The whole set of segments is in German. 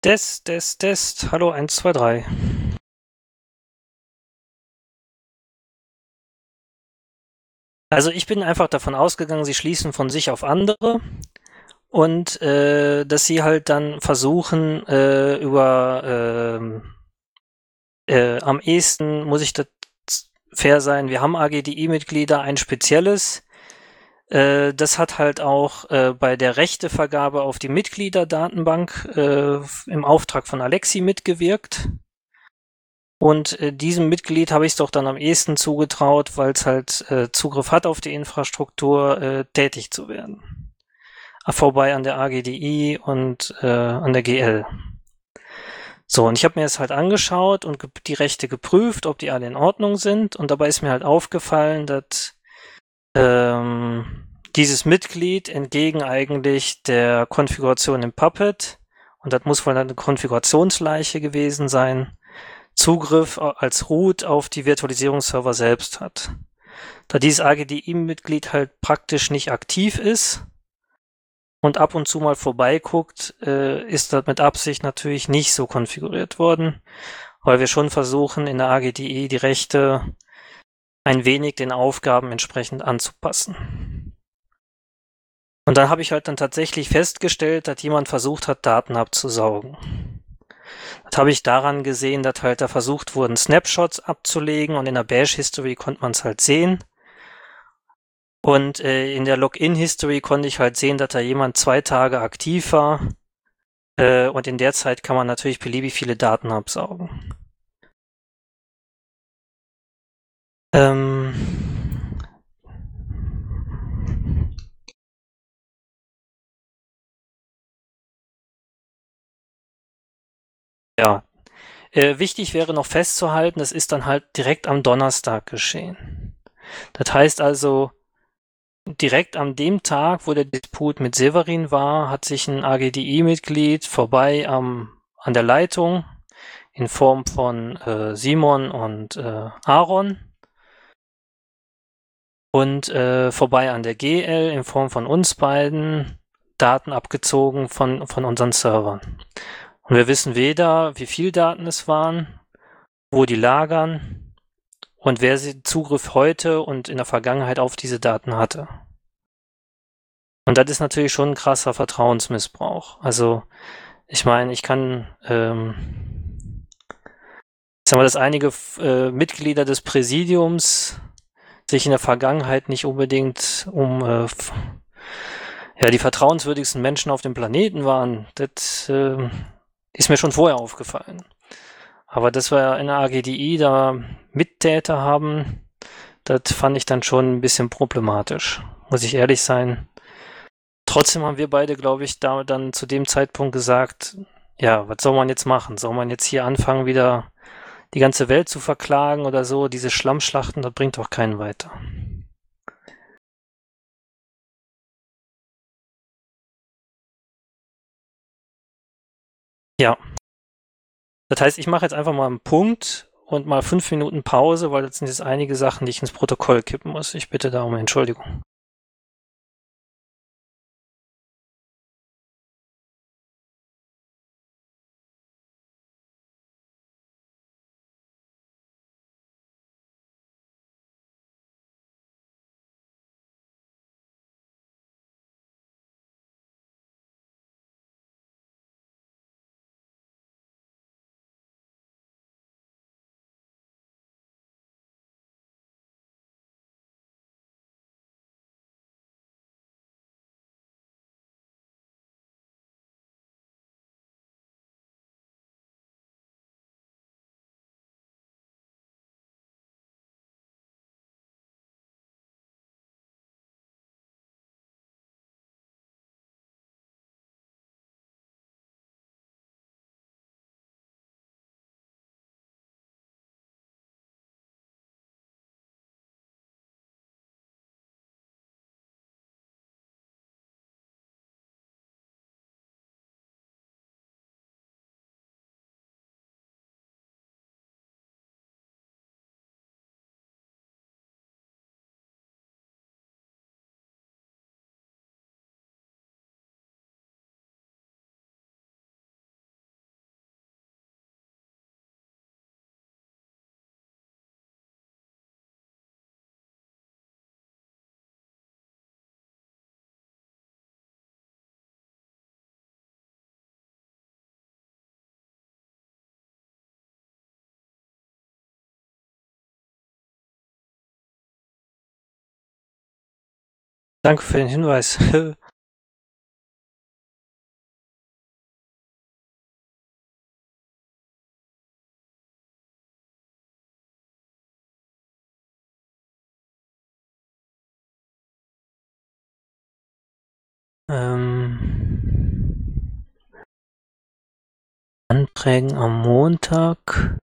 Test, Test, Test. Hallo, eins, 2, 3. Also ich bin einfach davon ausgegangen, sie schließen von sich auf andere und dass sie halt dann versuchen, am ehesten muss ich das fair sein, wir haben AGDI-Mitglieder, ein spezielles. Das hat halt auch bei der Rechtevergabe auf die Mitgliederdatenbank im Auftrag von Alexi mitgewirkt. Und diesem Mitglied habe ich es doch dann am ehesten zugetraut, weil es halt Zugriff hat auf die Infrastruktur, tätig zu werden. Vorbei an der AGDI und an der GL. So, und ich habe mir das halt angeschaut und die Rechte geprüft, ob die alle in Ordnung sind. Und dabei ist mir halt aufgefallen, dass dieses Mitglied entgegen eigentlich der Konfiguration im Puppet, und das muss wohl eine Konfigurationsleiche gewesen sein, Zugriff als Root auf die Virtualisierungsserver selbst hat. Da dieses AGDI-Mitglied halt praktisch nicht aktiv ist und ab und zu mal vorbeiguckt, ist das mit Absicht natürlich nicht so konfiguriert worden, weil wir schon versuchen, in der AGDI die Rechte ein wenig den Aufgaben entsprechend anzupassen. Und dann habe ich halt dann tatsächlich festgestellt, dass jemand versucht hat, Daten abzusaugen. Das habe ich daran gesehen, dass halt da versucht wurden, Snapshots abzulegen und in der Bash-History konnte man es halt sehen. Und in der Login-History konnte ich halt sehen, dass da jemand 2 Tage aktiv war. Und in der Zeit kann man natürlich beliebig viele Daten absaugen. Ähm, ja. Wichtig wäre noch festzuhalten, das ist dann halt direkt am Donnerstag geschehen. Das heißt also, direkt an dem Tag, wo der Disput mit Severin war, hat sich ein AGDI-Mitglied vorbei an der Leitung in Form von Simon und Aaron und vorbei an der GL in Form von uns beiden Daten abgezogen von unseren Servern. Und wir wissen weder, wie viel Daten es waren, wo die lagern und wer Zugriff heute und in der Vergangenheit auf diese Daten hatte. Und das ist natürlich schon ein krasser Vertrauensmissbrauch. Also, ich meine, ich sag mal, dass einige Mitglieder des Präsidiums sich in der Vergangenheit nicht unbedingt ja, die vertrauenswürdigsten Menschen auf dem Planeten waren. Das ist mir schon vorher aufgefallen. Aber dass wir in der AGDI da Mittäter haben, das fand ich dann schon ein bisschen problematisch, muss ich ehrlich sein. Trotzdem haben wir beide, glaube ich, da dann zu dem Zeitpunkt gesagt, ja, was soll man jetzt machen? Soll man jetzt hier anfangen, wieder die ganze Welt zu verklagen oder so? Diese Schlammschlachten, das bringt doch keinen weiter. Ja, das heißt, ich mache jetzt einfach mal einen Punkt und mal 5 Minuten Pause, weil das sind jetzt einige Sachen, die ich ins Protokoll kippen muss. Ich bitte da um Entschuldigung. Danke für den Hinweis. Anträgen am Montag.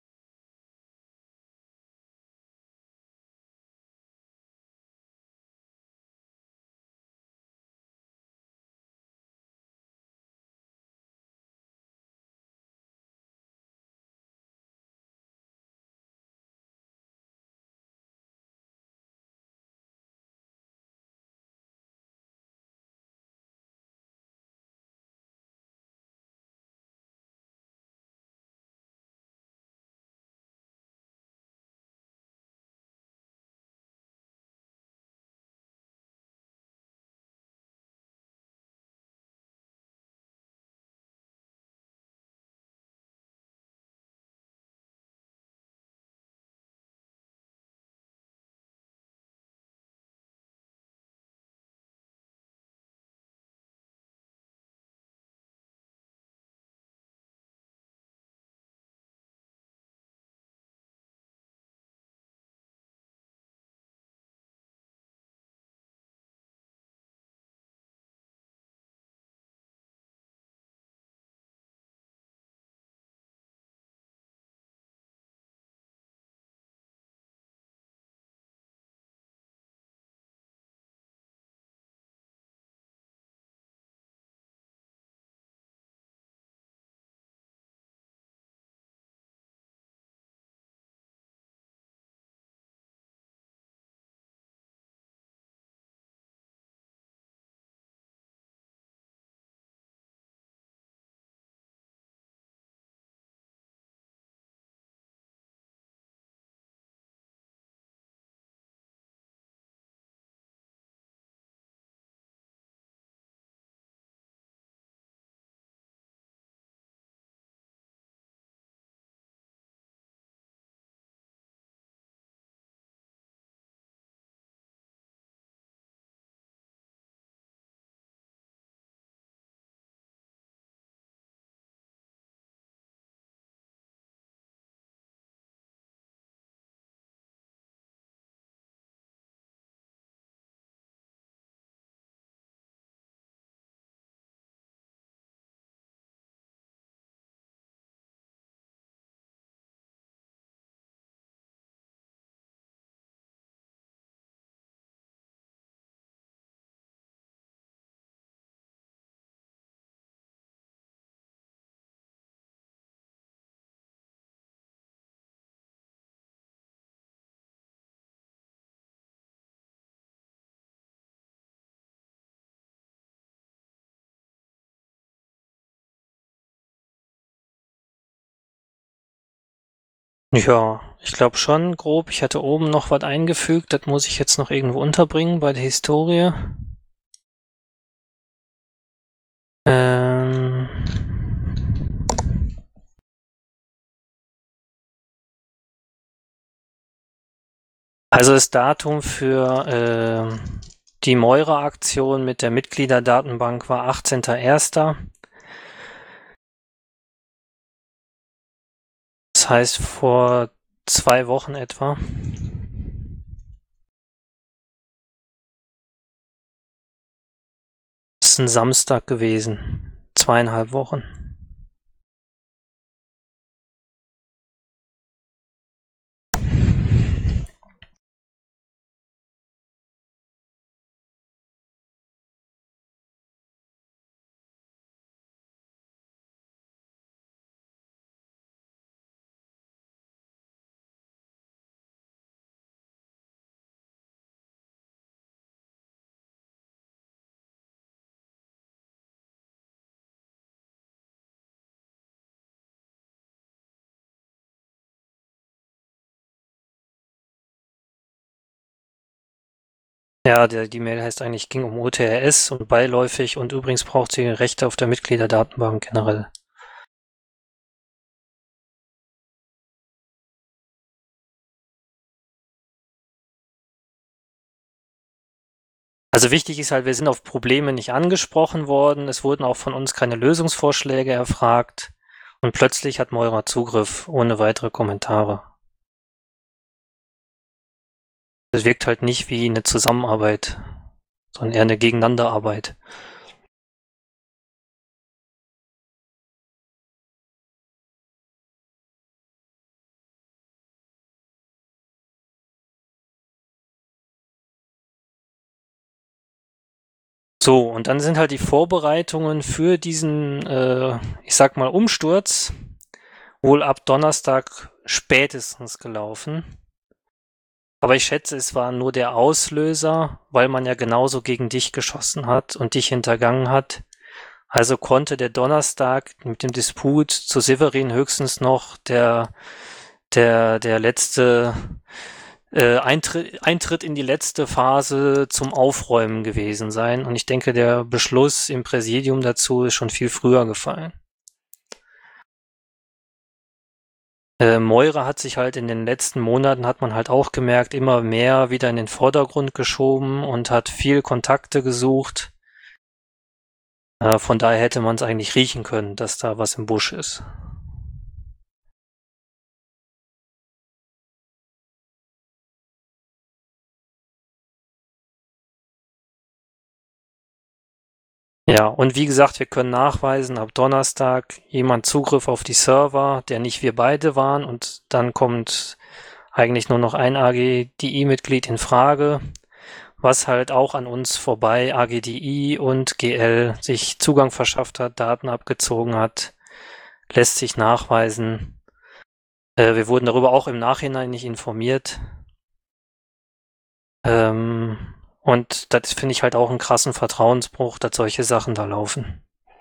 Ja, ich glaube schon grob. Ich hatte oben noch was eingefügt, das muss ich jetzt noch irgendwo unterbringen bei der Historie. Ähm, also das Datum für die Moira-Aktion mit der Mitgliederdatenbank war 18.01. Das heißt vor 2 Wochen etwa. Das ist ein Samstag gewesen. 2,5 Wochen. Ja, die Mail heißt eigentlich, ging um OTRS und beiläufig und übrigens braucht sie Rechte auf der Mitgliederdatenbank generell. Also wichtig ist halt, wir sind auf Probleme nicht angesprochen worden. Es wurden auch von uns keine Lösungsvorschläge erfragt. Und plötzlich hat Meurer Zugriff ohne weitere Kommentare. Es wirkt halt nicht wie eine Zusammenarbeit, sondern eher eine Gegeneinanderarbeit. So, und dann sind halt die Vorbereitungen für diesen, ich sag mal, Umsturz wohl ab Donnerstag spätestens gelaufen. Aber ich schätze, es war nur der Auslöser, weil man ja genauso gegen dich geschossen hat und dich hintergangen hat. Also konnte der Donnerstag mit dem Disput zu Severin höchstens noch der letzte Eintritt in die letzte Phase zum Aufräumen gewesen sein. Und ich denke, der Beschluss im Präsidium dazu ist schon viel früher gefallen. Meurer hat sich halt in den letzten Monaten, hat man halt auch gemerkt, immer mehr wieder in den Vordergrund geschoben und hat viel Kontakte gesucht. Von daher hätte man es eigentlich riechen können, dass da was im Busch ist. Ja, und wie gesagt, wir können nachweisen, ab Donnerstag jemand Zugriff auf die Server, der nicht wir beide waren, und dann kommt eigentlich nur noch ein AGDI-Mitglied in Frage, was halt auch an uns vorbei AGDI und GL sich Zugang verschafft hat, Daten abgezogen hat, lässt sich nachweisen. Wir wurden darüber auch im Nachhinein nicht informiert. Und das finde ich halt auch einen krassen Vertrauensbruch, dass solche Sachen da laufen.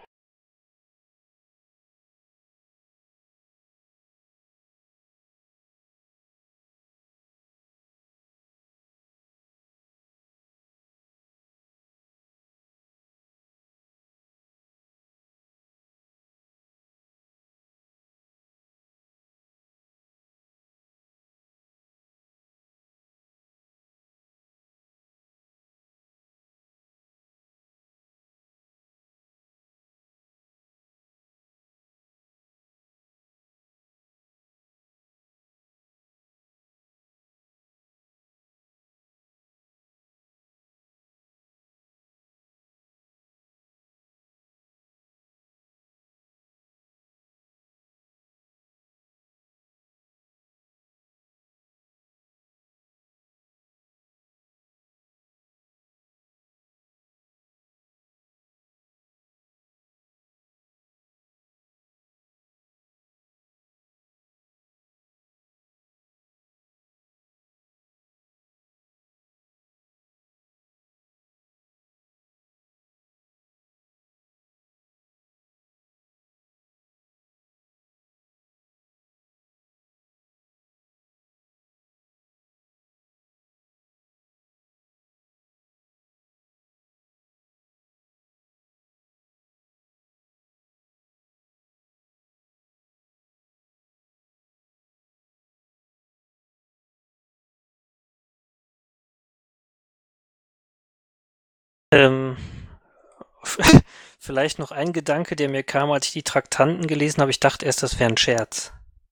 Ähm, Vielleicht noch ein Gedanke, der mir kam, als ich die Traktanten gelesen habe. Ich dachte erst, das wäre ein Scherz.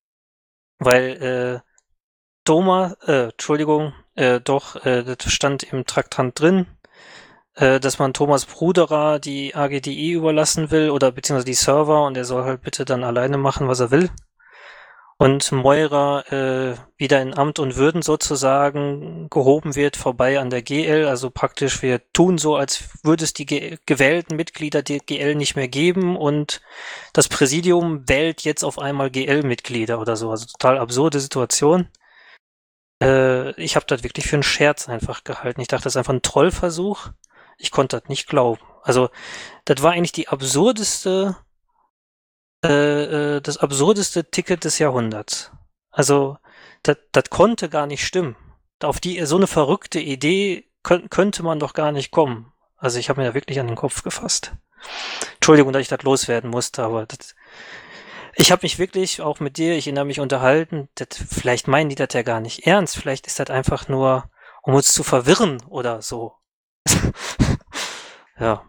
Weil das stand im Traktant drin, dass man Thomas Bruderer die AGDI überlassen will oder beziehungsweise die Server, und er soll halt bitte dann alleine machen, was er will. Und Meurer wieder in Amt und Würden sozusagen gehoben wird, vorbei an der GL. Also praktisch, wir tun so, als würde es die gewählten Mitglieder der GL nicht mehr geben, und das Präsidium wählt jetzt auf einmal GL-Mitglieder oder so. Also total absurde Situation. Ich habe das wirklich für einen Scherz einfach gehalten. Ich dachte, das ist einfach ein Trollversuch. Ich konnte das nicht glauben. Also, das war eigentlich das absurdeste Ticket des Jahrhunderts. Also, das konnte gar nicht stimmen. Auf so eine verrückte Idee könnte man doch gar nicht kommen. Also, ich habe mir da wirklich an den Kopf gefasst. Entschuldigung, dass ich das loswerden musste, aber ich habe mich wirklich auch mit dir, ich erinnere mich, unterhalten. Vielleicht meinen die das ja gar nicht ernst. Vielleicht ist das einfach nur, um uns zu verwirren oder so. Ja.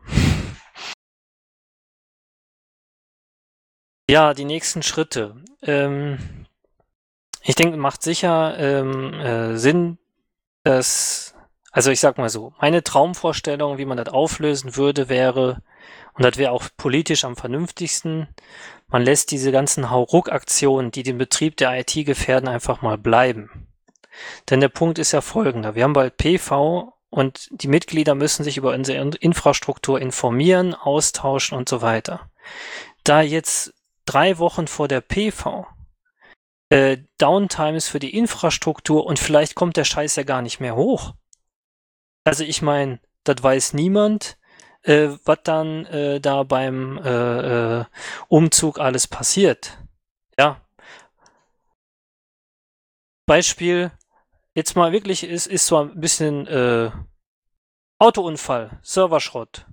Ja, die nächsten Schritte. Ich denke, macht sicher Sinn, dass, also ich sag mal so, meine Traumvorstellung, wie man das auflösen würde, wäre, und das wäre auch politisch am vernünftigsten, man lässt diese ganzen Hauruck-Aktionen, die den Betrieb der IT gefährden, einfach mal bleiben. Denn der Punkt ist ja folgender. Wir haben bald PV und die Mitglieder müssen sich über unsere Infrastruktur informieren, austauschen und so weiter. Da jetzt 3 Wochen vor der PV Downtime ist für die Infrastruktur und vielleicht kommt der Scheiß ja gar nicht mehr hoch. Also ich meine, das weiß niemand, was dann da beim Umzug alles passiert. Ja, Beispiel, jetzt mal wirklich, ist so ein bisschen Autounfall, Serverschrott.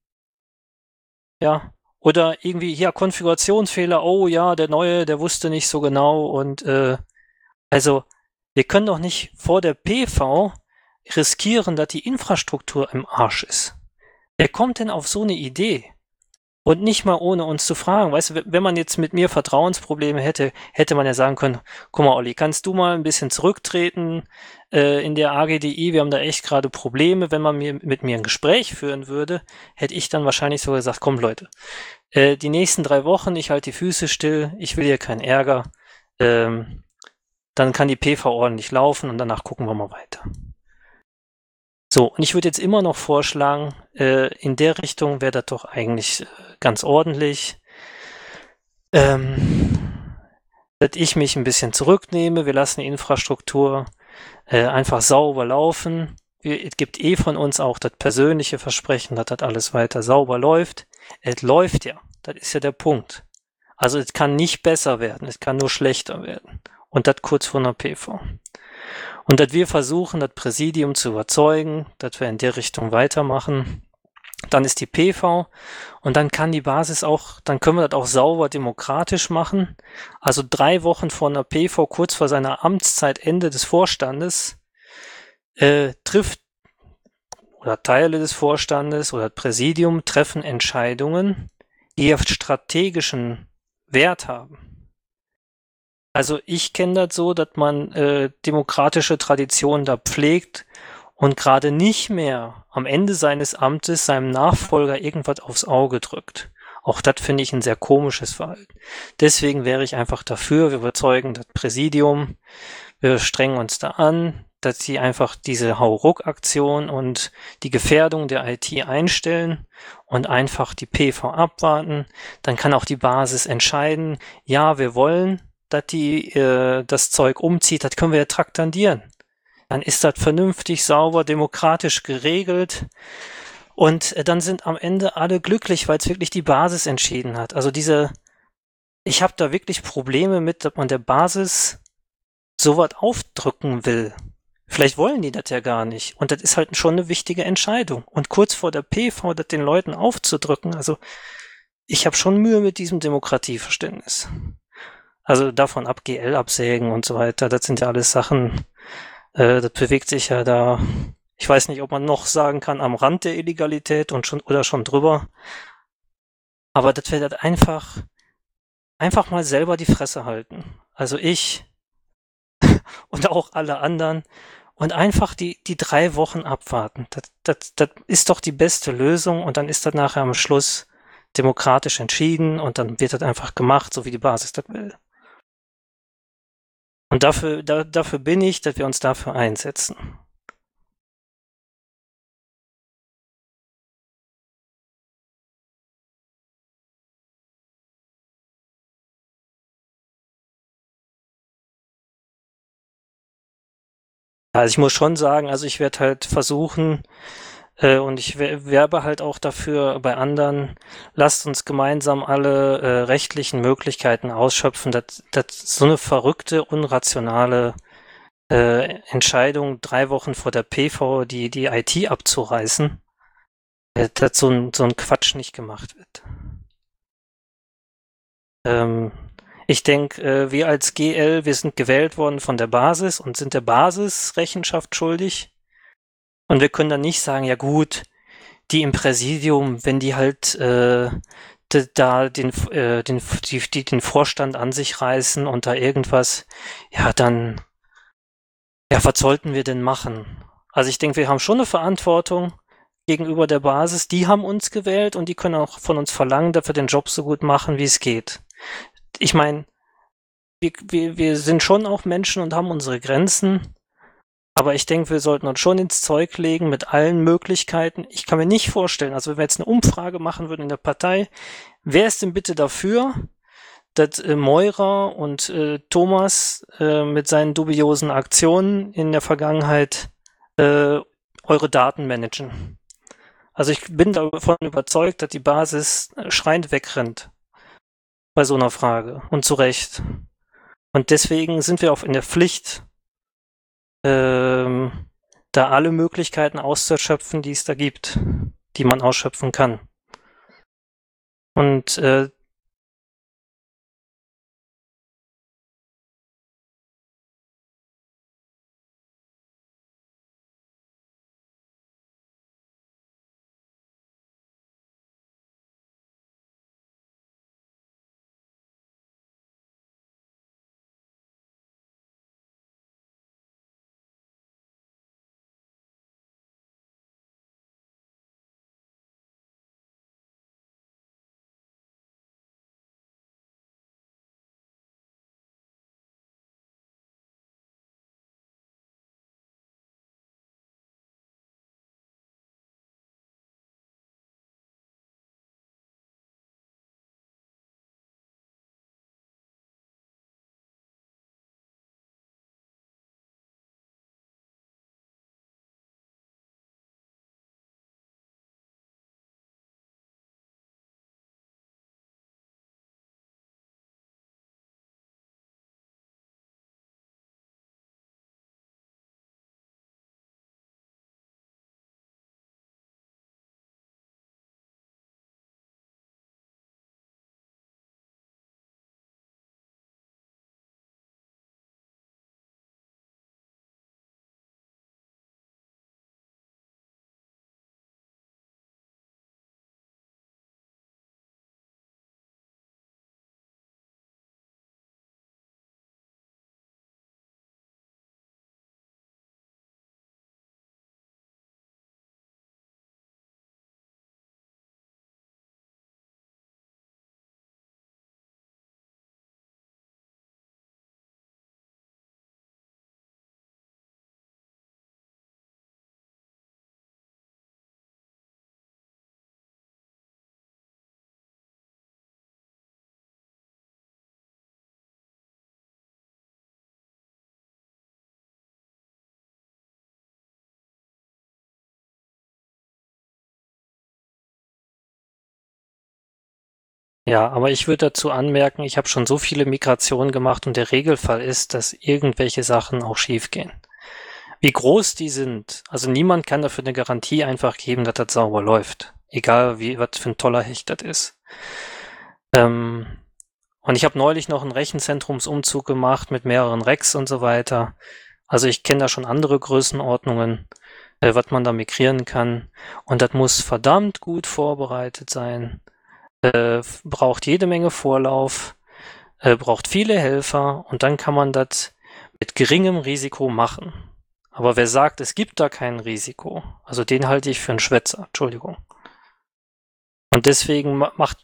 Ja. Oder irgendwie, ja, Konfigurationsfehler, oh ja, der neue, der wusste nicht so genau und also wir können doch nicht vor der PV riskieren, dass die Infrastruktur im Arsch ist. Wer kommt denn auf so eine Idee? Und nicht mal ohne uns zu fragen. Weißt du, wenn man jetzt mit mir Vertrauensprobleme hätte, hätte man ja sagen können, guck mal, Olli, kannst du mal ein bisschen zurücktreten in der AGDI? Wir haben da echt gerade Probleme. Wenn man mit mir ein Gespräch führen würde, hätte ich dann wahrscheinlich so gesagt, komm Leute, die nächsten 3 Wochen, ich halte die Füße still, ich will hier keinen Ärger. Dann kann die PV ordentlich laufen und danach gucken wir mal weiter. So, und ich würde jetzt immer noch vorschlagen, in der Richtung wäre das doch eigentlich ganz ordentlich, dass ich mich ein bisschen zurücknehme. Wir lassen die Infrastruktur einfach sauber laufen. Es gibt von uns auch das persönliche Versprechen, dass das alles weiter sauber läuft. Es läuft ja, das ist ja der Punkt. Also es kann nicht besser werden, es kann nur schlechter werden. Und das kurz vor einer PV. Und dass wir versuchen, das Präsidium zu überzeugen, dass wir in der Richtung weitermachen. Dann ist die PV und dann kann die Basis auch, dann können wir das auch sauber demokratisch machen. Also 3 Wochen vor einer PV, kurz vor seiner Amtszeit, Ende des Vorstandes, trifft oder Teile des Vorstandes oder das Präsidium treffen Entscheidungen, die strategischen Wert haben. Also ich kenne das so, dass man demokratische Traditionen da pflegt und gerade nicht mehr am Ende seines Amtes seinem Nachfolger irgendwas aufs Auge drückt. Auch das finde ich ein sehr komisches Verhalten. Deswegen wäre ich einfach dafür, wir überzeugen das Präsidium, wir strengen uns da an, dass sie einfach diese Hauruck-Aktion und die Gefährdung der IT einstellen und einfach die PV abwarten. Dann kann auch die Basis entscheiden, ja, wir wollen, dass die das Zeug umzieht, das können wir ja traktandieren. Dann ist das vernünftig, sauber, demokratisch geregelt und dann sind am Ende alle glücklich, weil es wirklich die Basis entschieden hat. Also ich habe da wirklich Probleme mit, dass man der Basis sowas aufdrücken will. Vielleicht wollen die das ja gar nicht. Und das ist halt schon eine wichtige Entscheidung. Und kurz vor der PV das den Leuten aufzudrücken, also ich habe schon Mühe mit diesem Demokratieverständnis. Also davon ab GL absägen und so weiter, das sind ja alles Sachen, das bewegt sich ja da, ich weiß nicht, ob man noch sagen kann, am Rand der Illegalität und schon drüber. Aber das wird halt einfach mal selber die Fresse halten. Also ich und auch alle anderen und einfach die 3 Wochen abwarten. Das ist doch die beste Lösung und dann ist das nachher am Schluss demokratisch entschieden und dann wird das einfach gemacht, so wie die Basis das will. Und dafür bin ich, dass wir uns dafür einsetzen. Also ich muss schon sagen, also ich werde halt versuchen, und ich werbe halt auch dafür bei anderen, lasst uns gemeinsam alle rechtlichen Möglichkeiten ausschöpfen, dass so eine verrückte, unrationale Entscheidung 3 Wochen vor der PV die IT abzureißen, dass so ein Quatsch nicht gemacht wird. Ich denke, wir als GL, wir sind gewählt worden von der Basis und sind der Basis Rechenschaft schuldig. Und wir können dann nicht sagen, ja gut, die im Präsidium, wenn die halt da den Vorstand an sich reißen und da irgendwas, ja dann, ja, was sollten wir denn machen? Also ich denke, wir haben schon eine Verantwortung gegenüber der Basis. Die haben uns gewählt und die können auch von uns verlangen, dass wir den Job so gut machen, wie es geht. Ich meine, wir sind schon auch Menschen und haben unsere Grenzen. Aber ich denke, wir sollten uns schon ins Zeug legen mit allen Möglichkeiten. Ich kann mir nicht vorstellen, also wenn wir jetzt eine Umfrage machen würden in der Partei, wer ist denn bitte dafür, dass Meurer und Thomas mit seinen dubiosen Aktionen in der Vergangenheit eure Daten managen? Also ich bin davon überzeugt, dass die Basis schreiend wegrennt bei so einer Frage. Und zu Recht. Und deswegen sind wir auch in der Pflicht, da alle Möglichkeiten auszuschöpfen, die es da gibt, die man ausschöpfen kann. Und ja, aber ich würde dazu anmerken, ich habe schon so viele Migrationen gemacht und der Regelfall ist, dass irgendwelche Sachen auch schiefgehen. Wie groß die sind, also niemand kann dafür eine Garantie einfach geben, dass das sauber läuft. Egal wie, was für ein toller Hecht das ist. Und ich habe neulich noch einen Rechenzentrumsumzug gemacht mit mehreren Racks und so weiter. Also ich kenne da schon andere Größenordnungen, was man da migrieren kann. Und das muss verdammt gut vorbereitet sein. Braucht jede Menge Vorlauf, braucht viele Helfer und dann kann man das mit geringem Risiko machen. Aber wer sagt, es gibt da kein Risiko, also den halte ich für einen Schwätzer, Entschuldigung. Und deswegen macht,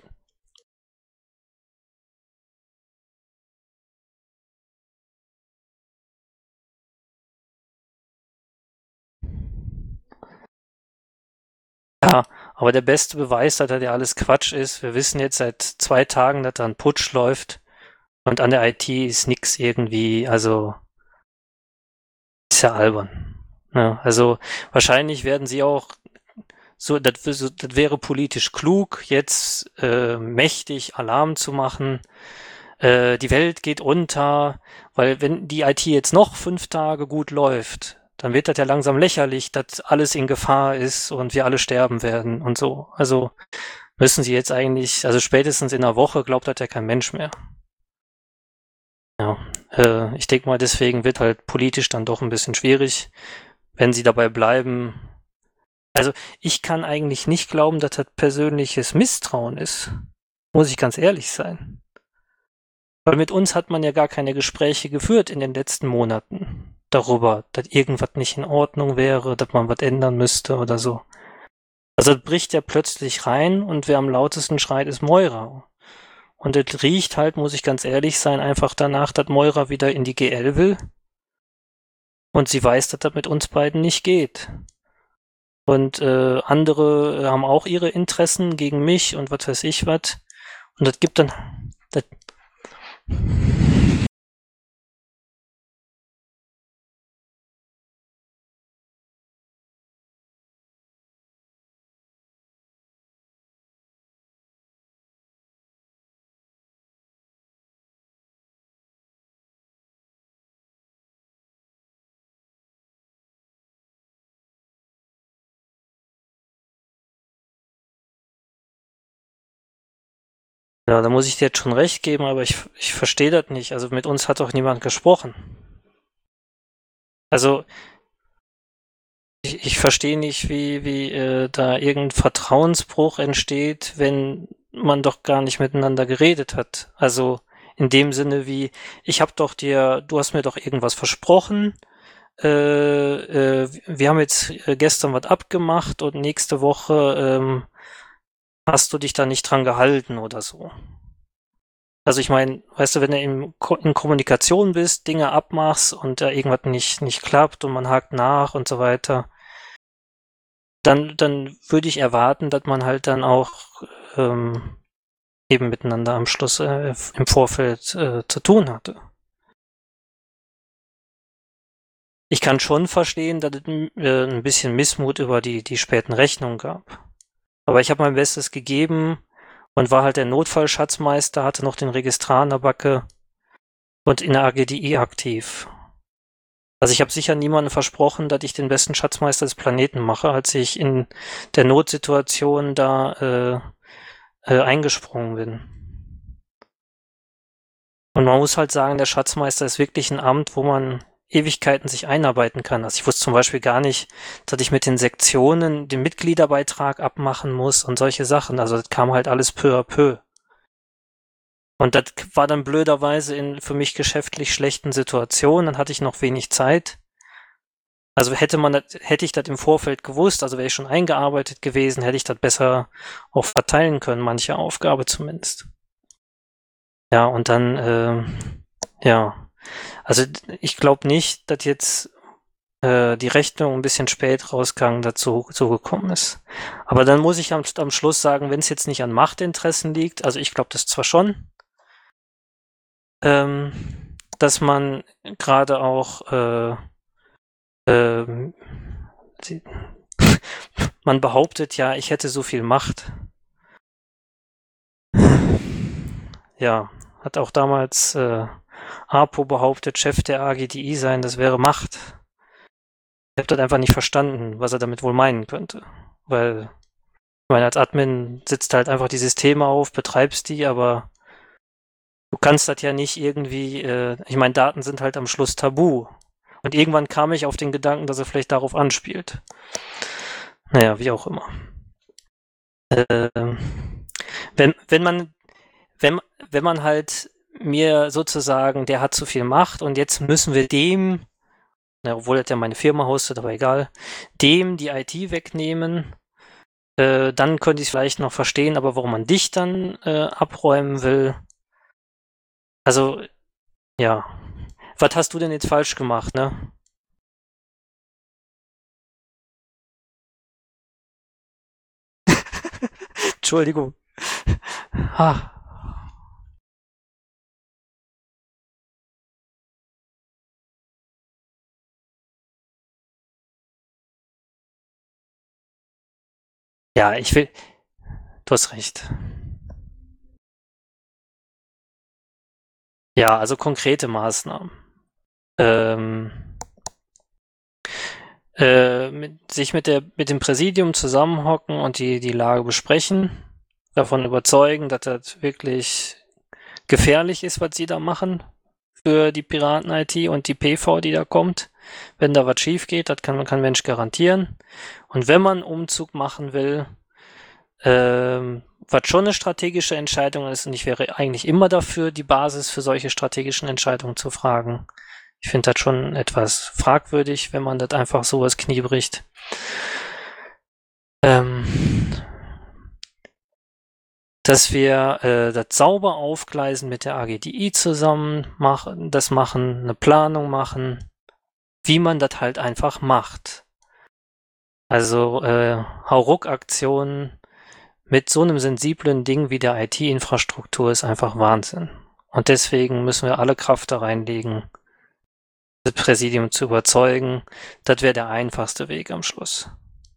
ja, aber der beste Beweis, dass das ja alles Quatsch ist, wir wissen jetzt seit 2 Tagen, dass da ein Putsch läuft und an der IT ist nix irgendwie, also ist ja albern. Ja, also wahrscheinlich werden sie auch das wäre politisch klug, jetzt mächtig Alarm zu machen. Die Welt geht unter, weil wenn die IT jetzt noch 5 Tage gut läuft, dann wird das ja langsam lächerlich, dass alles in Gefahr ist und wir alle sterben werden und so. Also müssen sie jetzt eigentlich, also spätestens in einer Woche glaubt das ja kein Mensch mehr. Ja, ich denke mal, deswegen wird halt politisch dann doch ein bisschen schwierig. Wenn sie dabei bleiben, Also ich kann eigentlich nicht glauben, dass das persönliches Misstrauen ist. Muss ich ganz ehrlich sein. Weil mit uns hat man ja gar keine Gespräche geführt in den letzten Monaten darüber, dass irgendwas nicht in Ordnung wäre, dass man was ändern müsste oder so. Also das bricht ja plötzlich rein und wer am lautesten schreit, ist Moira. Und es riecht halt, muss ich ganz ehrlich sein, einfach danach, dass Moira wieder in die GL will. Und sie weiß, dass das mit uns beiden nicht geht. Und andere haben auch ihre Interessen gegen mich und was weiß ich was. Und das gibt dann. Das Ja, da muss ich dir jetzt schon recht geben, aber ich verstehe das nicht. Also mit uns hat doch niemand gesprochen. Also ich verstehe nicht, wie da irgendein Vertrauensbruch entsteht, wenn man doch gar nicht miteinander geredet hat. Also in dem Sinne wie, du hast mir doch irgendwas versprochen, wir haben jetzt gestern was abgemacht und nächste Woche hast du dich da nicht dran gehalten oder so. Also ich meine, weißt du, wenn du in Kommunikation bist, Dinge abmachst und da irgendwas nicht klappt und man hakt nach und so weiter, dann würde ich erwarten, dass man halt dann auch eben miteinander am Schluss im Vorfeld zu tun hatte. Ich kann schon verstehen, dass es ein bisschen Missmut über die späten Rechnungen gab. Aber ich habe mein Bestes gegeben und war halt der Notfallschatzmeister, hatte noch den Registrar an der Backe und in der AGDI aktiv. Also ich habe sicher niemandem versprochen, dass ich den besten Schatzmeister des Planeten mache, als ich in der Notsituation da eingesprungen bin. Und man muss halt sagen, der Schatzmeister ist wirklich ein Amt, wo man Ewigkeiten sich einarbeiten kann. Also ich wusste zum Beispiel gar nicht, dass ich mit den Sektionen den Mitgliederbeitrag abmachen muss und solche Sachen. Also das kam halt alles peu à peu. Und das war dann blöderweise in für mich geschäftlich schlechten Situationen. Dann hatte ich noch wenig Zeit. Also hätte ich das im Vorfeld gewusst, also wäre ich schon eingearbeitet gewesen, hätte ich das besser auch verteilen können, manche Aufgabe zumindest. Ja, und dann, ja. Also ich glaube nicht, dass jetzt die Rechnung ein bisschen spät rausgegangen dazu so gekommen ist. Aber dann muss ich am Schluss sagen, wenn es jetzt nicht an Machtinteressen liegt, also ich glaube das zwar schon, dass man gerade auch sie, man behauptet ja, ich hätte so viel Macht. Ja, hat auch damals Apo behauptet, Chef der AGDI sein, das wäre Macht. Ich habe das einfach nicht verstanden, was er damit wohl meinen könnte. Weil, ich meine, als Admin sitzt halt einfach die Systeme auf, betreibst die, aber du kannst das ja nicht irgendwie, ich meine, Daten sind halt am Schluss tabu. Und irgendwann kam ich auf den Gedanken, dass er vielleicht darauf anspielt. Naja, wie auch immer. Wenn man, wenn man halt mir sozusagen, der hat zu viel Macht und jetzt müssen wir dem, obwohl er ja meine Firma hostet, aber egal, dem die IT wegnehmen, dann könnte ich es vielleicht noch verstehen, aber warum man dich dann abräumen will, also, ja. Was hast du denn jetzt falsch gemacht, ne? Entschuldigung. Ah. Ja, du hast recht. Ja, also konkrete Maßnahmen. Ähm, sich mit dem Präsidium zusammenhocken und die Lage besprechen, davon überzeugen, dass das wirklich gefährlich ist, was sie da machen für die Piraten-IT und die PV, die da kommt. wenn da was schief geht, das kann kein Mensch garantieren. Und wenn man einen Umzug machen will, was schon eine strategische Entscheidung ist, und ich wäre eigentlich immer dafür, die Basis für solche strategischen Entscheidungen zu fragen. Ich finde das schon etwas fragwürdig, wenn man das einfach so ins Knie bricht. Dass wir das sauber aufgleisen mit der AGDI zusammen machen, eine Planung machen, wie man das halt einfach macht. Also Hauruck-Aktionen mit so einem sensiblen Ding wie der IT-Infrastruktur ist einfach Wahnsinn. Und deswegen müssen wir alle Kraft da reinlegen, das Präsidium zu überzeugen. Das wäre der einfachste Weg am Schluss.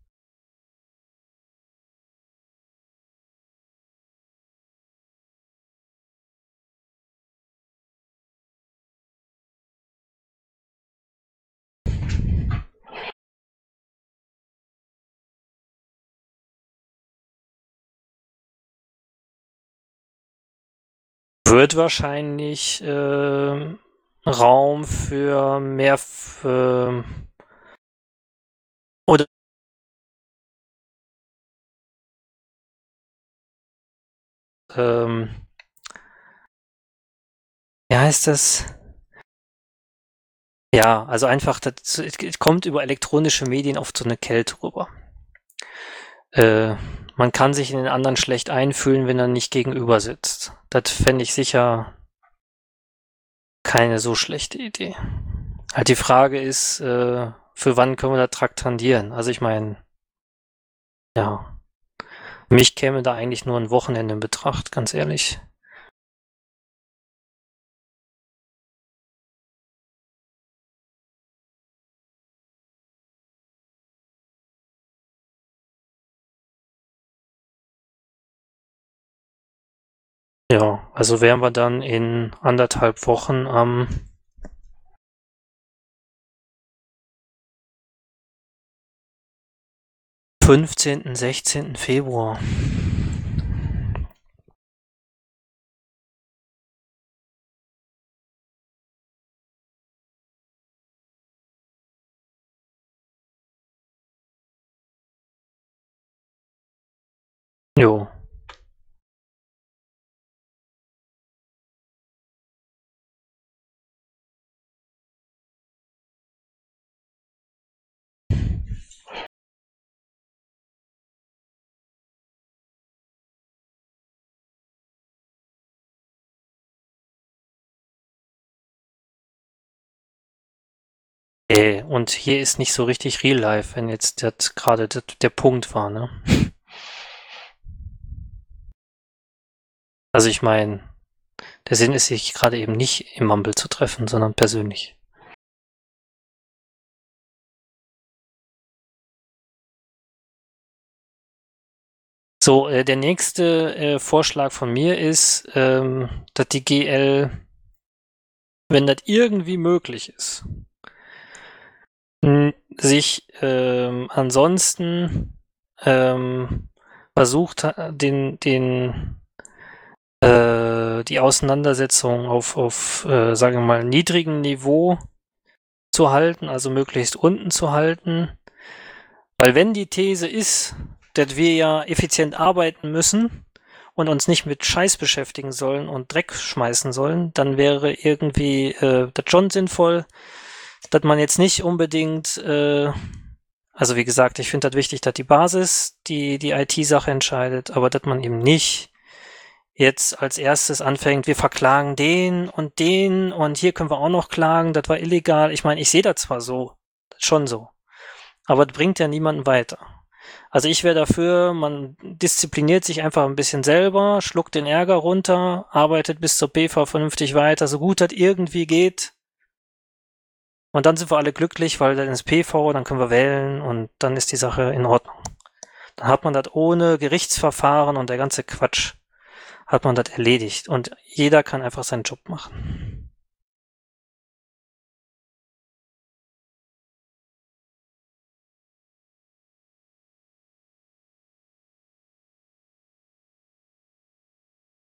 Wird wahrscheinlich Raum für mehr oder wie heißt das? Ja, also einfach, es kommt über elektronische Medien oft so eine Kälte rüber. Man kann sich in den anderen schlecht einfühlen, wenn er nicht gegenüber sitzt. Das fände ich sicher keine so schlechte Idee. Halt die Frage ist, für wann können wir da traktandieren? Also ich meine, ja, mich käme da eigentlich nur ein Wochenende in Betracht, ganz ehrlich. Ja, also wären wir dann in 1,5 Wochen am 15., 16. Februar. Jo. Und hier ist nicht so richtig Real Life, wenn jetzt das gerade der Punkt war, ne? Also ich meine, der Sinn ist, sich gerade eben nicht im Mumble zu treffen, sondern persönlich. So, der nächste Vorschlag von mir ist, dass die GL, wenn das irgendwie möglich ist, sich ansonsten versucht, die Auseinandersetzung auf sagen wir mal, niedrigem Niveau zu halten, also möglichst unten zu halten. Weil wenn die These ist, dass wir ja effizient arbeiten müssen und uns nicht mit Scheiß beschäftigen sollen und Dreck schmeißen sollen, dann wäre irgendwie das schon sinnvoll, dass man jetzt nicht unbedingt, also wie gesagt, ich finde das wichtig, dass die Basis die IT-Sache entscheidet, aber dass man eben nicht jetzt als erstes anfängt, wir verklagen den und hier können wir auch noch klagen, das war illegal. Ich meine, ich sehe das zwar so, schon so, aber das bringt ja niemanden weiter. Also ich wäre dafür, man diszipliniert sich einfach ein bisschen selber, schluckt den Ärger runter, arbeitet bis zur PV vernünftig weiter, so gut das irgendwie geht. Und dann sind wir alle glücklich, weil dann ist PV, dann können wir wählen und dann ist die Sache in Ordnung. Dann hat man das ohne Gerichtsverfahren und der ganze Quatsch, hat man das erledigt. Und jeder kann einfach seinen Job machen.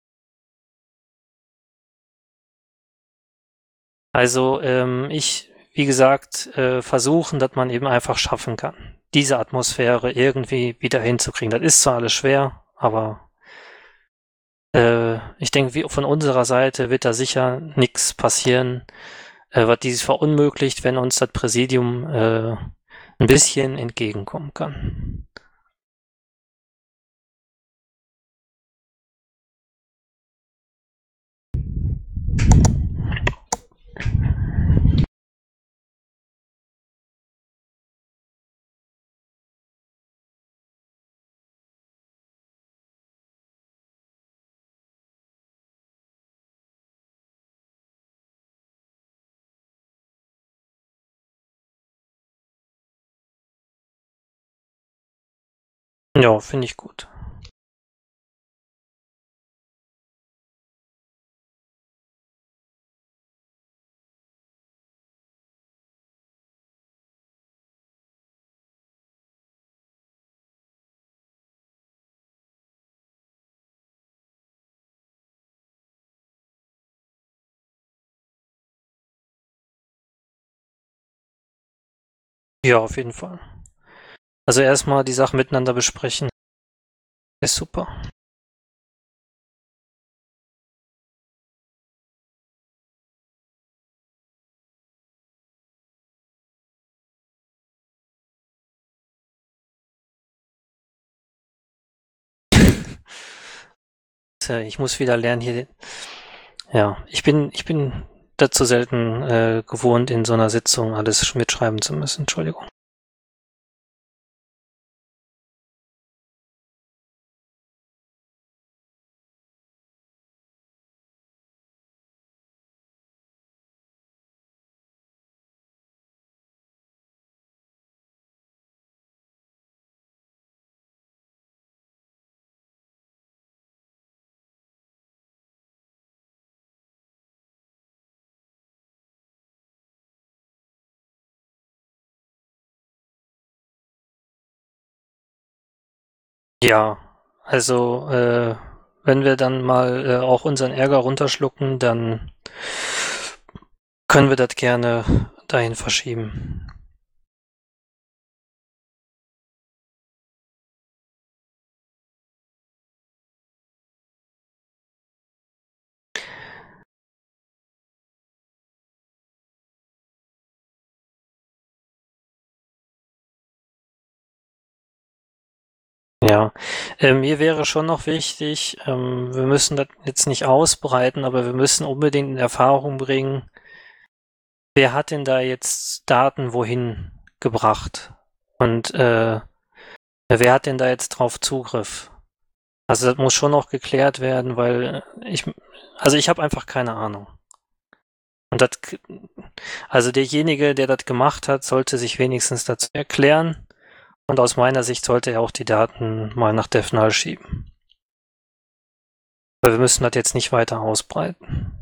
Also ich wie gesagt, versuchen, dass man eben einfach schaffen kann, diese Atmosphäre irgendwie wieder hinzukriegen. Das ist zwar alles schwer, aber ich denke, von unserer Seite wird da sicher nichts passieren, was dieses verunmöglicht, wenn uns das Präsidium ein bisschen entgegenkommen kann. Ja, finde ich gut. Ja, auf jeden Fall. Also erstmal die Sachen miteinander besprechen, ist super. Ich muss wieder lernen hier. Ja, ich bin dazu selten gewohnt, in so einer Sitzung alles mitschreiben zu müssen. Entschuldigung. Ja, also wenn wir dann mal auch unseren Ärger runterschlucken, dann können wir das gerne dahin verschieben. Ja, mir wäre schon noch wichtig, wir müssen das jetzt nicht ausbreiten, aber wir müssen unbedingt in Erfahrung bringen, wer hat denn da jetzt Daten wohin gebracht? Und wer hat denn da jetzt drauf Zugriff? Also das muss schon noch geklärt werden, weil also ich habe einfach keine Ahnung. Und also derjenige, der das gemacht hat, sollte sich wenigstens dazu erklären. Und aus meiner Sicht sollte er auch die Daten mal nach DevNull schieben. Weil wir müssen das jetzt nicht weiter ausbreiten.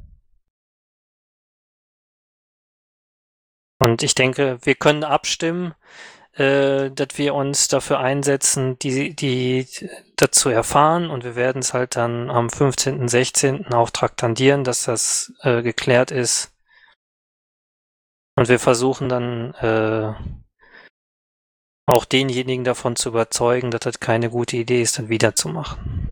Und ich denke, wir können abstimmen, dass wir uns dafür einsetzen, die dazu erfahren, und wir werden es halt dann am 15., 16. auch traktandieren, dass das geklärt ist. Und wir versuchen dann auch denjenigen davon zu überzeugen, dass das keine gute Idee ist, das wiederzumachen.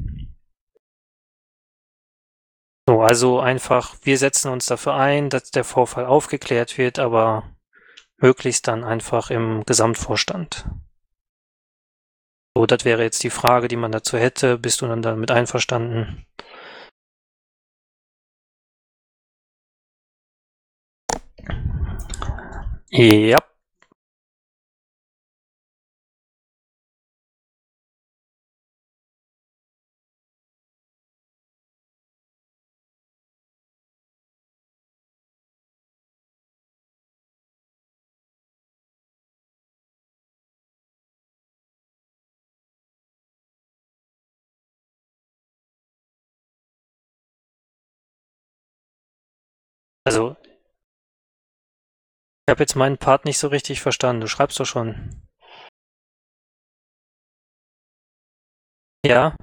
So, also einfach, wir setzen uns dafür ein, dass der Vorfall aufgeklärt wird, aber möglichst dann einfach im Gesamtvorstand. So, das wäre jetzt die Frage, die man dazu hätte. Bist du dann damit einverstanden? Ja. Also, ich habe jetzt meinen Part nicht so richtig verstanden. Du schreibst doch schon. Ja?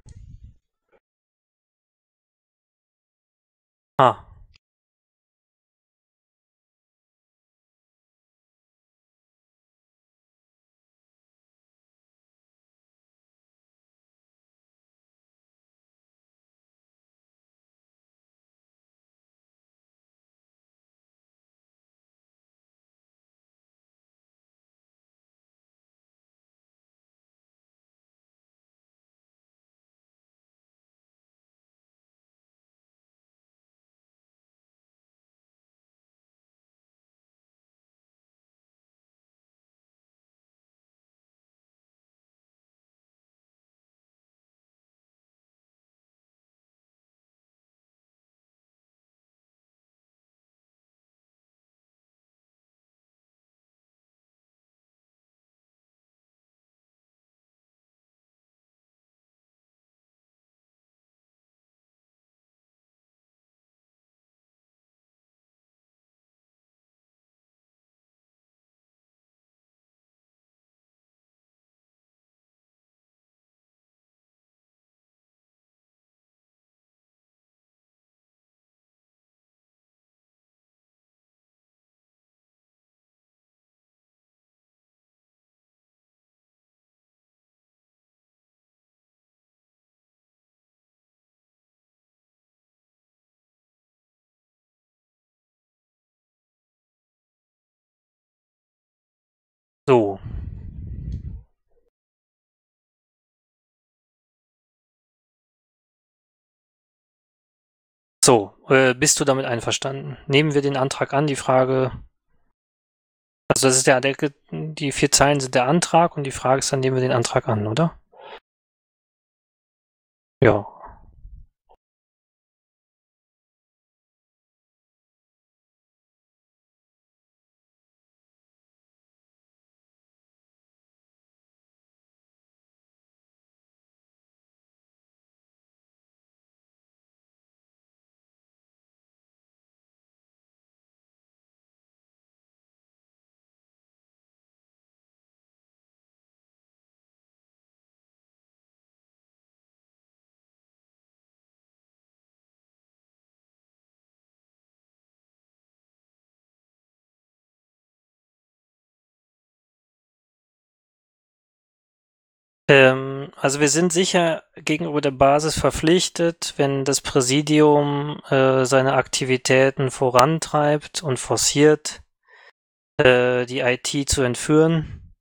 Ah, So. So, bist du damit einverstanden? Nehmen wir den Antrag an, die Frage, also das ist die 4 Zeilen sind der Antrag und die Frage ist dann, nehmen wir den Antrag an, oder? Ja. Also wir sind sicher gegenüber der Basis verpflichtet, wenn das Präsidium seine Aktivitäten vorantreibt und forciert, die IT zu entführen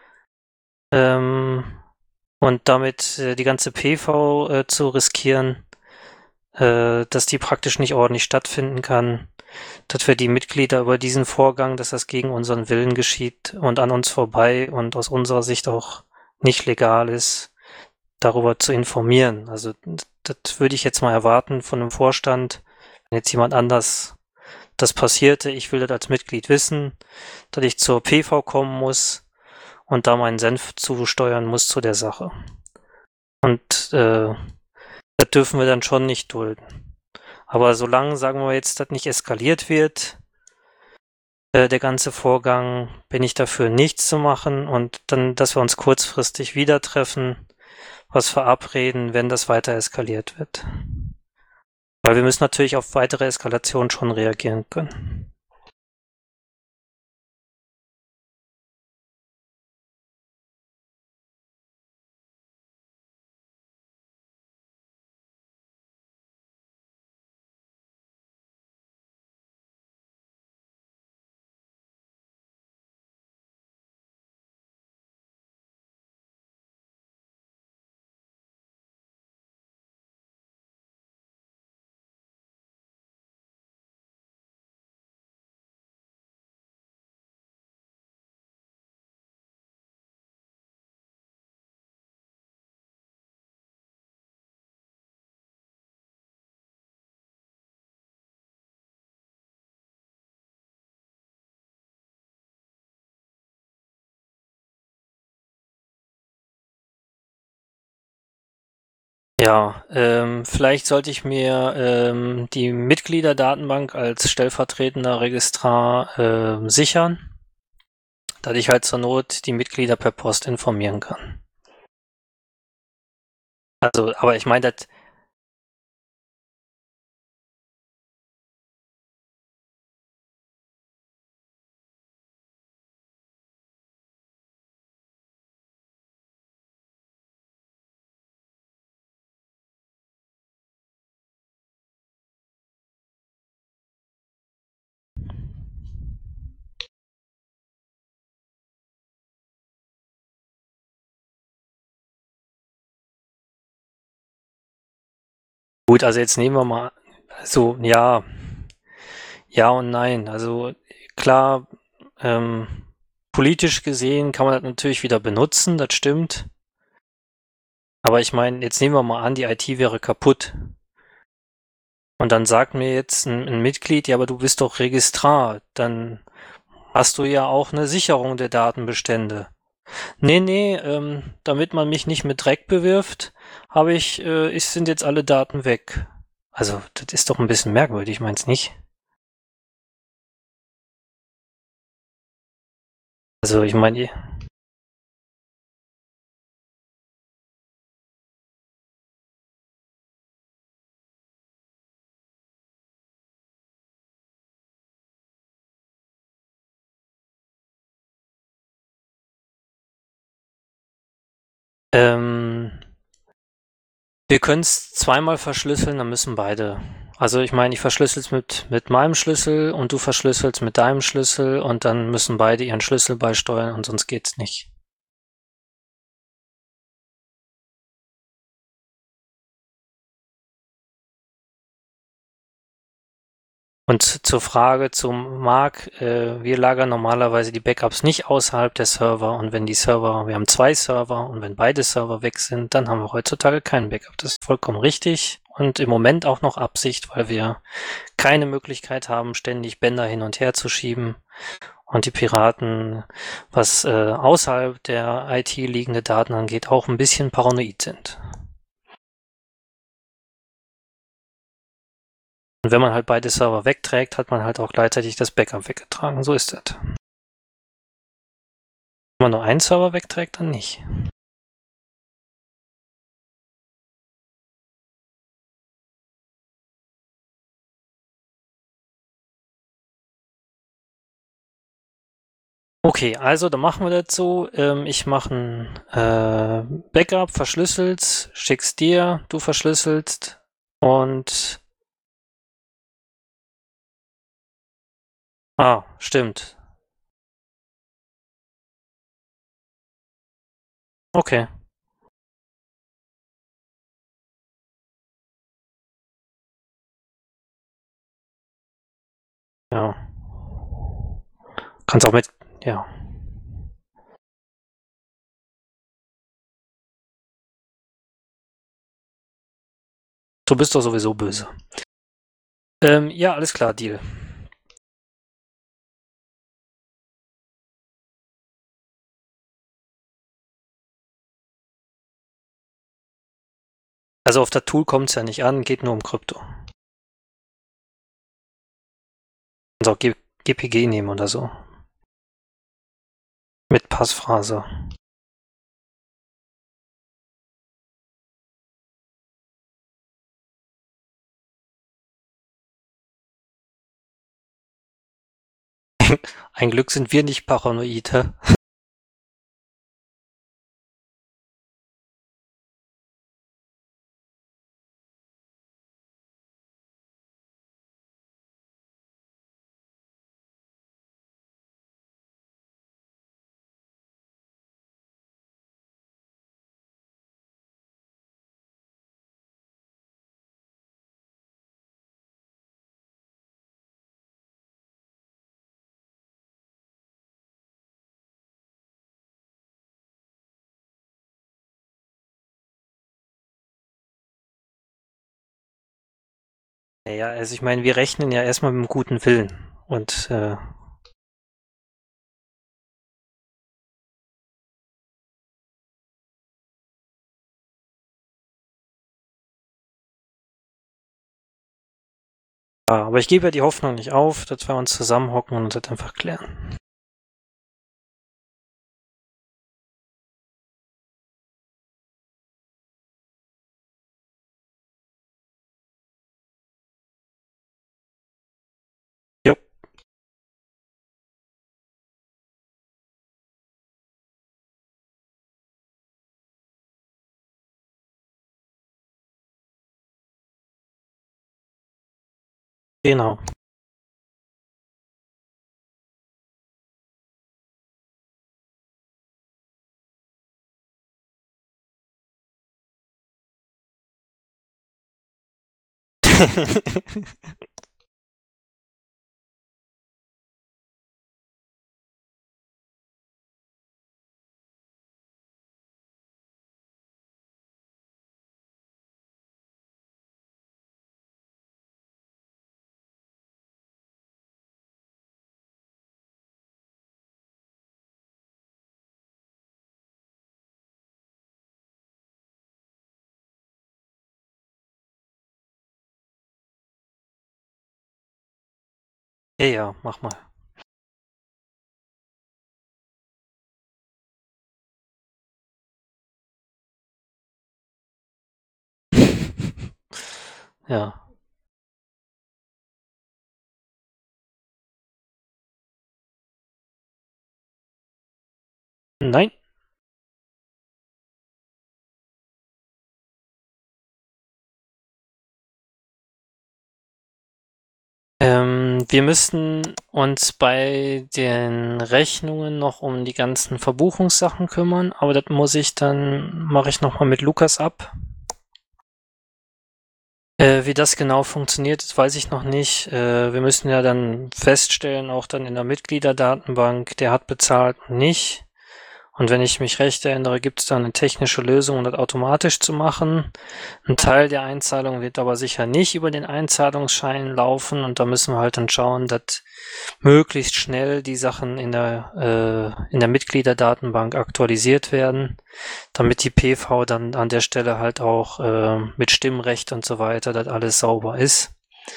und damit die ganze PV zu riskieren, dass die praktisch nicht ordentlich stattfinden kann, dass wir die Mitglieder über diesen Vorgang, dass das gegen unseren Willen geschieht und an uns vorbei und aus unserer Sicht auch nicht legal ist, darüber zu informieren. Also das würde ich jetzt mal erwarten von einem Vorstand, wenn jetzt jemand anders das passierte, ich will das als Mitglied wissen, dass ich zur PV kommen muss und da meinen Senf zusteuern muss zu der Sache. Und das dürfen wir dann schon nicht dulden. Aber solange, sagen wir jetzt, das nicht eskaliert wird, der ganze Vorgang, bin ich dafür, nichts zu machen und dann, dass wir uns kurzfristig wieder treffen, was verabreden, wenn das weiter eskaliert wird. Weil wir müssen natürlich auf weitere Eskalationen schon reagieren können. Ja, vielleicht sollte ich mir die Mitgliederdatenbank als stellvertretender Registrar sichern, dass ich halt zur Not die Mitglieder per Post informieren kann. Also, aber ich meine, das gut, also jetzt nehmen wir mal, so, ja, ja und nein. Also klar, politisch gesehen kann man das natürlich wieder benutzen, das stimmt. Aber ich meine, jetzt nehmen wir mal an, die IT wäre kaputt. Und dann sagt mir jetzt ein Mitglied, ja, aber du bist doch Registrar, dann hast du ja auch eine Sicherung der Datenbestände. Nee, damit man mich nicht mit Dreck bewirft, sind jetzt alle Daten weg. Also, das ist doch ein bisschen merkwürdig, meinst nicht? Also, ich meine, ähm, wir können es zweimal verschlüsseln, dann müssen beide Also ich meine, ich verschlüssel es mit meinem Schlüssel und du verschlüsselst mit deinem Schlüssel und dann müssen beide ihren Schlüssel beisteuern und sonst geht's nicht. Und zur Frage zum Marc, wir lagern normalerweise die Backups nicht außerhalb der Server und wenn die Server, wir haben 2 Server und wenn beide Server weg sind, dann haben wir heutzutage kein Backup. Das ist vollkommen richtig und im Moment auch noch Absicht, weil wir keine Möglichkeit haben, ständig Bänder hin und her zu schieben und die Piraten, was außerhalb der IT liegende Daten angeht, auch ein bisschen paranoid sind. Und wenn man halt beide Server wegträgt, hat man halt auch gleichzeitig das Backup weggetragen. So ist das. Wenn man nur einen Server wegträgt, dann nicht. Okay, also dann machen wir das so. Ich mache ein Backup, verschlüsselst, schick's dir, du verschlüsselst und stimmt. Okay, ja. Kannst auch mit, ja. Du bist doch sowieso böse. Ja, alles klar, Deal. Also auf das Tool kommt's ja nicht an, geht nur um Krypto. Kannst auch GPG nehmen oder so. Mit Passphrase. Ein Glück sind wir nicht paranoid, hä? Ja, also ich meine, wir rechnen ja erstmal mit einem guten Willen. Und ja, aber ich gebe ja die Hoffnung nicht auf, dass wir uns zusammenhocken und das einfach klären. Jo, genau. Ja, ja, mach mal. Ja. Nein. Wir müssten uns bei den Rechnungen noch um die ganzen Verbuchungssachen kümmern, aber das mache ich nochmal mit Lukas ab. Wie das genau funktioniert, das weiß ich noch nicht. Wir müssen ja dann feststellen, auch dann in der Mitgliederdatenbank, der hat bezahlt und nicht. Und wenn ich mich recht erinnere, gibt es da eine technische Lösung, um das automatisch zu machen. Ein Teil der Einzahlung wird aber sicher nicht über den Einzahlungsschein laufen und da müssen wir halt dann schauen, dass möglichst schnell die Sachen in der Mitgliederdatenbank aktualisiert werden, damit die PV dann an der Stelle halt auch mit Stimmrecht und so weiter, dass alles sauber ist.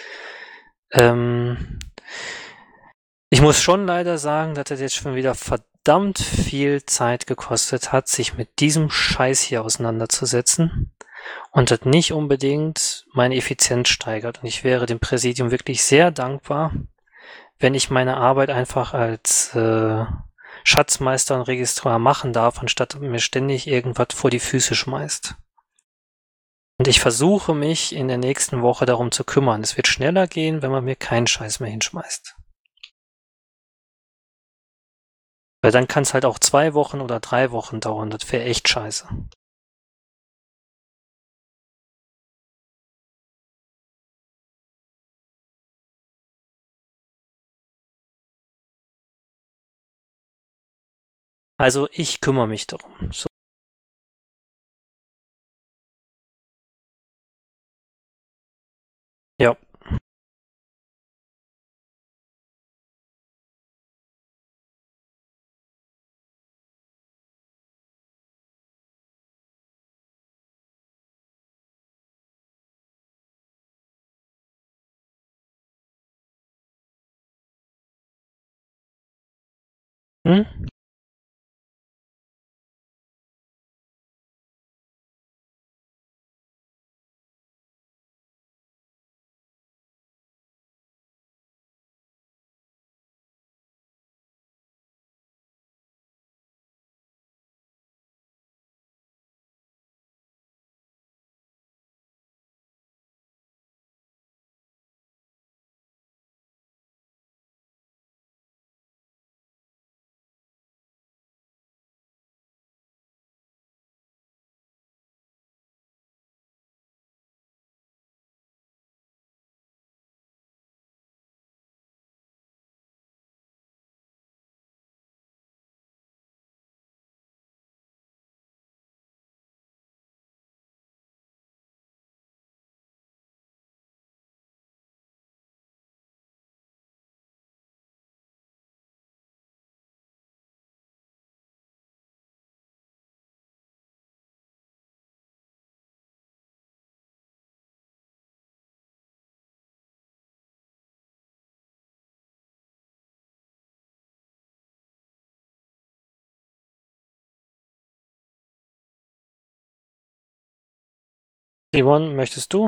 Ich muss schon leider sagen, dass das jetzt schon wieder verdammt viel Zeit gekostet hat, sich mit diesem Scheiß hier auseinanderzusetzen und das nicht unbedingt meine Effizienz steigert. Und ich wäre dem Präsidium wirklich sehr dankbar, wenn ich meine Arbeit einfach als Schatzmeister und Registrar machen darf, anstatt mir ständig irgendwas vor die Füße schmeißt. Und ich versuche mich in der nächsten Woche darum zu kümmern. Es wird schneller gehen, wenn man mir keinen Scheiß mehr hinschmeißt. Weil dann kann es halt auch 2 Wochen oder 3 Wochen dauern. Das wäre echt scheiße. Also ich kümmere mich darum. So, ja. Hm? Yvonne, möchtest du?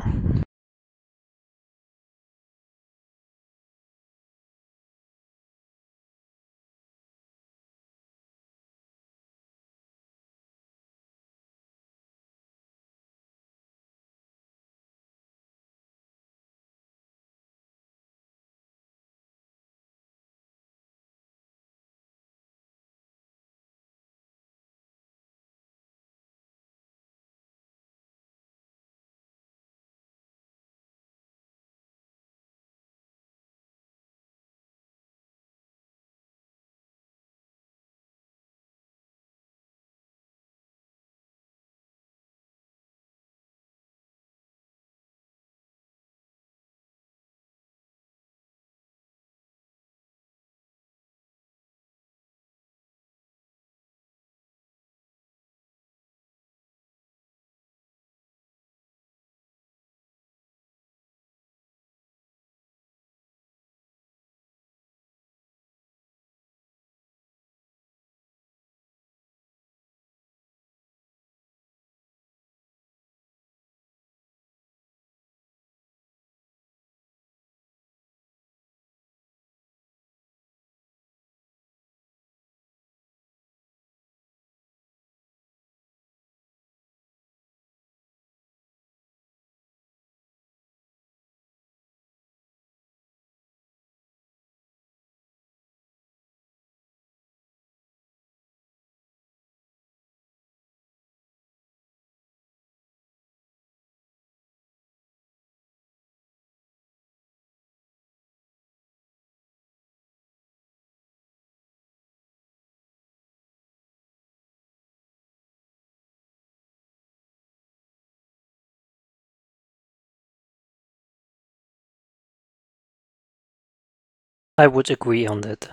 I would agree on that.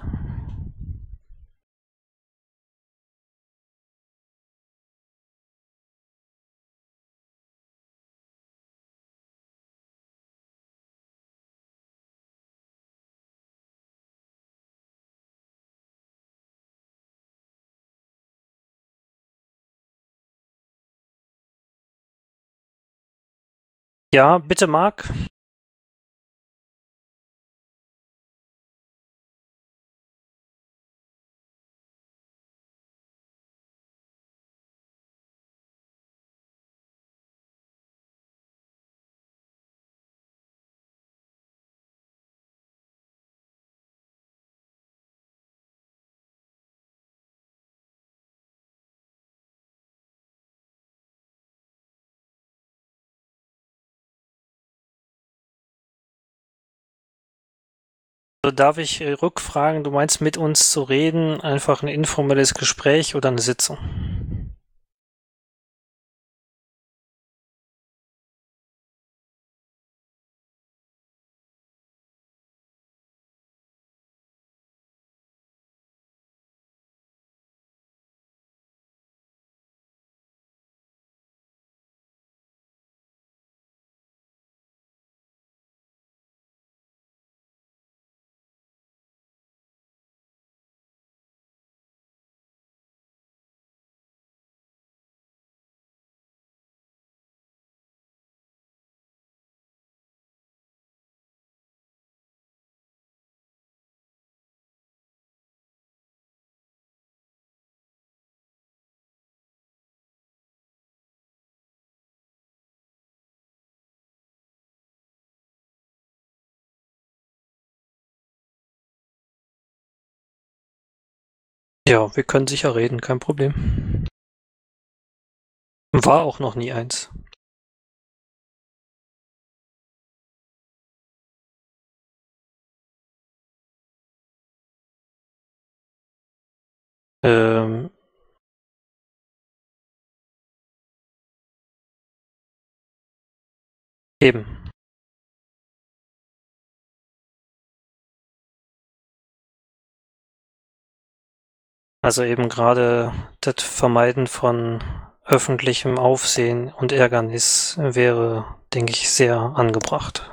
Ja, bitte, Marc. Darf ich rückfragen, du meinst mit uns zu reden, einfach ein informelles Gespräch oder eine Sitzung? Ja, wir können sicher reden, kein Problem. War auch noch nie eins. Ähm, eben. Also eben gerade das Vermeiden von öffentlichem Aufsehen und Ärgernis wäre, denke ich, sehr angebracht.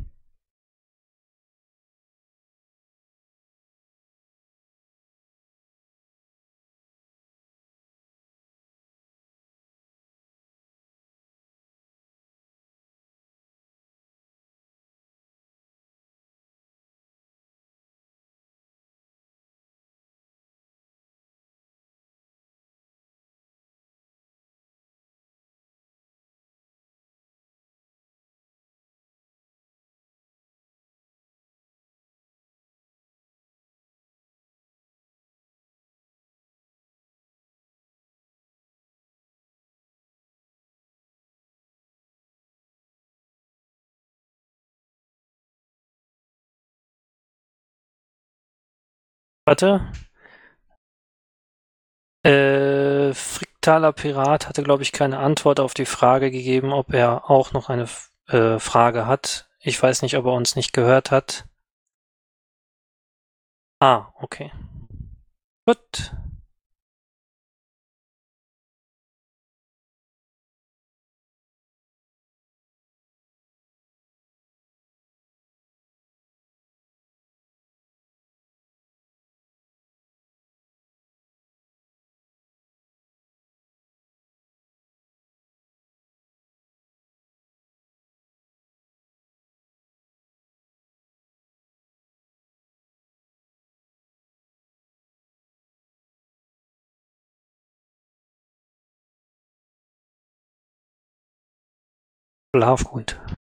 Warte, Friktaler Pirat hatte, glaube ich, keine Antwort auf die Frage gegeben, ob er auch noch eine Frage hat. Ich weiß nicht, ob er uns nicht gehört hat. Ah, okay. Gut. Schlaf gut.